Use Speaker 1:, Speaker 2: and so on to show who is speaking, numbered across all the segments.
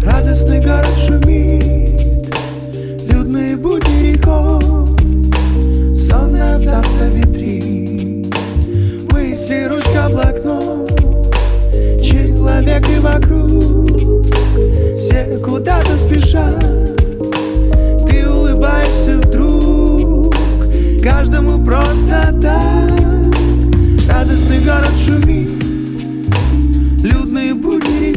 Speaker 1: Радостный город шумит, людные будни рекой, сонно отцовца витрин, мысли, ручка, блокнот, человек и вокруг, все куда-то спешат. Ты улыбаешься вдруг, каждому просто так. Радостный город шумит, людные будни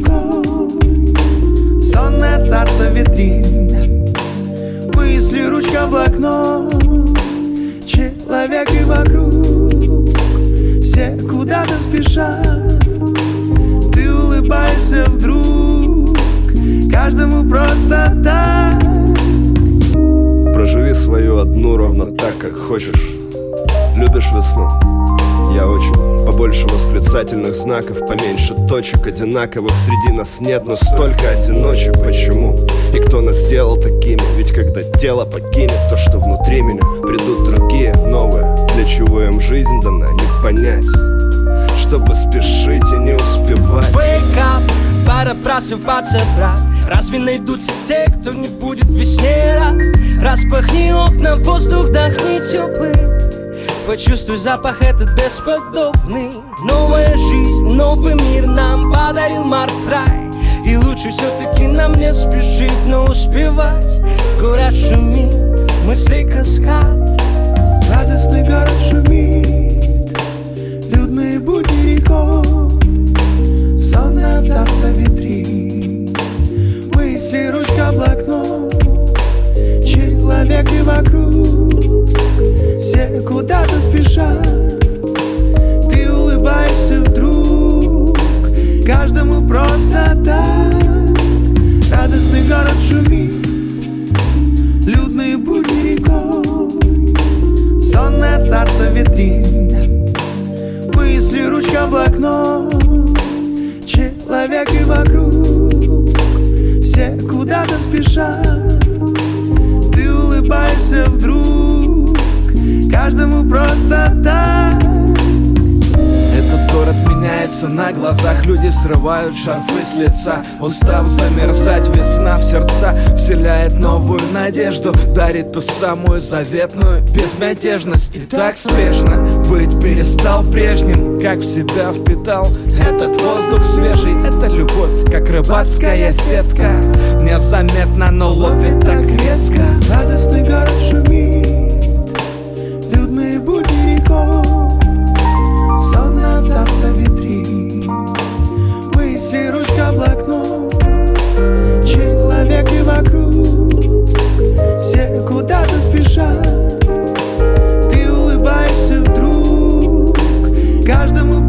Speaker 1: рекой, сонный отцовца витрин, мысли, ручка, блокнот, человек и вокруг, все куда-то спешат. Ты улыбаешься вдруг, каждому просто так.
Speaker 2: Проживи свою одну ровно так, как хочешь. Любишь весну? Я очень. Побольше восклицательных знаков, поменьше точек одинаковых. Среди нас нет, но столько одиночек. Почему? И кто нас сделал такими? Ведь когда тело покинет то, что внутри меня, придут другие, новые. Для чего им жизнь дана, не понять, чтобы спешить и не успевать.
Speaker 3: Wake up, пора просыпаться, брат. Разве найдутся те, кто не будет весне рад? Распахни окна, воздух вдохни теплый, почувствуй запах этот бесподобный. Новая жизнь, новый мир нам подарил Март-рай. И лучше все-таки нам не спешить, но успевать. Город шумит, мысли каскад.
Speaker 1: Радостный город шумит, людные будни рекой, сонно отцовца витрин, мысли, ручка, блокнот, человек и вокруг, все куда-то спешат. Ты улыбаешься вдруг, каждому просто так. Радостный город шумит, людные будни рекой, сонный отцовца витрин, мысли, ручка, блокнот, человек и вокруг, все куда-то спешат. Ты улыбаешься вдруг, каждому просто так.
Speaker 4: Этот город меняется на глазах, люди срывают шарфы с лица. Устав замерзать, весна в сердца вселяет новую надежду, дарит ту самую заветную безмятежность. И так спешно быть перестал прежним, как в себя впитал этот воздух свежий. Это любовь, как рыбацкая сетка, незаметно, но ловит так резко.
Speaker 1: Радостный город шумит, людные будни рекой, сонно отцовца витрин, мысли, ручка, блокнот, человек и вокруг, все куда-то спешат. Ты улыбаешься вдруг, каждому